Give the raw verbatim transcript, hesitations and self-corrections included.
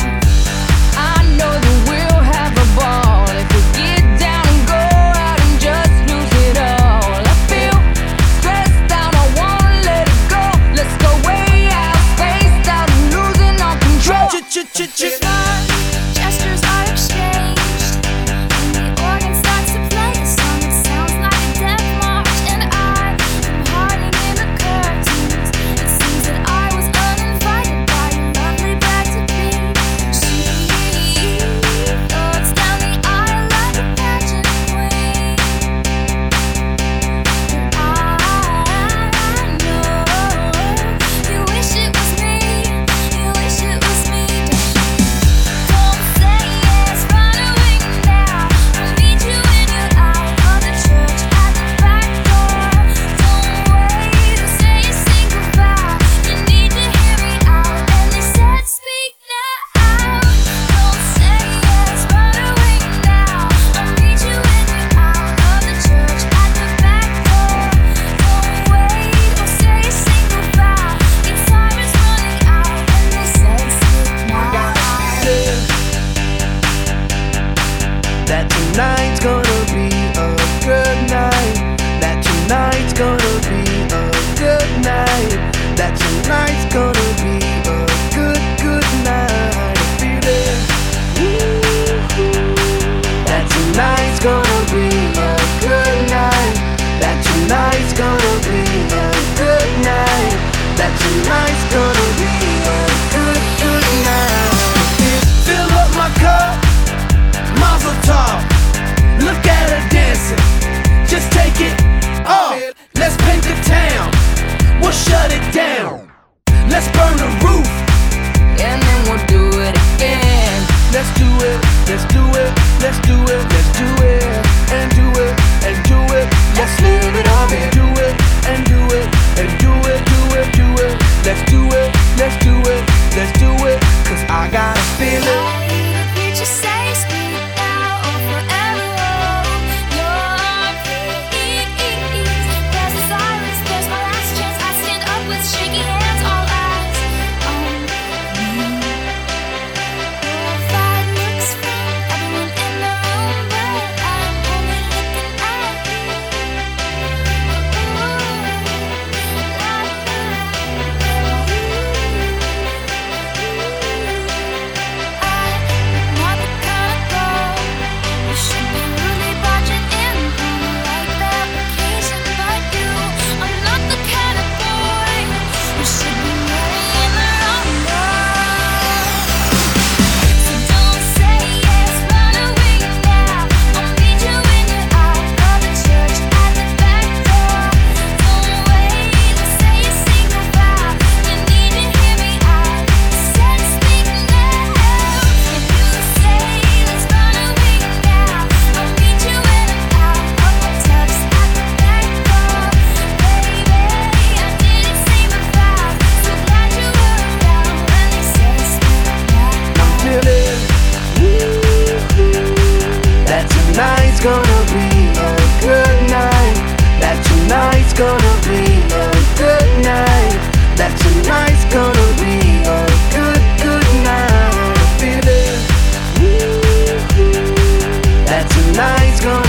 I know that we'll have a ball if we get down and go out and just lose it all. I feel stressed out, I wanna let it go. Let's go way out, spaced out, and losing all control. Gestures are exchanged, and the organ starts to play a song. It sounds like a death march, and I am hiding in the curtains. It seems that I was uninvited by your lovely bride to be. She floats down the aisle like a pageant queen, and I know you wish it was me. You wish it was me. Don't say yes, run away now. I'll meet you when you're out of the church at the back door. Don't wait to say a single vow. You need to hear me out, and they said speak now. Don't say yes, run away now. I'll meet you when you're out of the church at the back door. Don't wait or say a single vow. Your time is running out, and they said speak now. That tonight's gonna be a good night. That tonight's gonna be a good night. That tonight's gonna be a good, good night. I feel it. Woo-hoo. That tonight's gonna be a good night. That tonight's gonna be a good night. That tonight's gonna be a good, good night. Fill up my cup. Mazel tov, look at her dancing. Just take it off. Let's paint the town. We'll shut it down. Let's burn the roof, And then we'll do it again. let's do it. Let's do it. Let's do it. Let's do it and do it and do it. Let's live it up and do it and do it and do it. Do it. Do it. Let's do it. Let's do it. Let's do it. 'Cause I gotta feel it. I hear the preacher say, speak now or forever hold your peace. There's a silence, there's my last chance. I stand up with shaky hands, all eyes on me. Horrified looks from everyone in the room, but I'm only looking at you. Ooh, la, I'm not the kind of girl you should be really barging in on a like that occasion, but you are not the kind of boy who should be marrying the wrong girl. So don't say yes, run away now. I'll meet you when you're out of the church at the back door. Don't wait to say a single vow. You need to hear me out. Said speak now. If you say let's run away now, I'll meet you when I'm out of my tubs at the back door. Baby, I didn't say my vows. So glad you were around when they said speak now. I'm feeling. Woo-hoo. That tonight's gonna be a good night. That tonight's gonna be a good night. That tonight's gonna be a good, good night. I feel it. Woo-hoo. That tonight's gonna